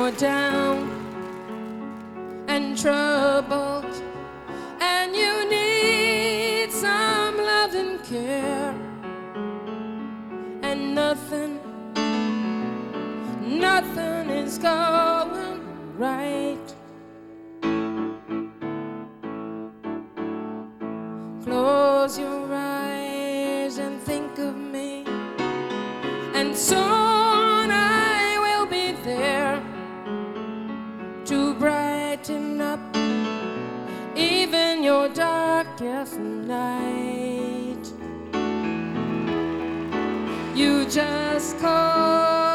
you're down and troubled and you need some love and care, and nothing is going right. Close your eyes and think of me, and soon I will be there to brighten up even your darkest night. You just call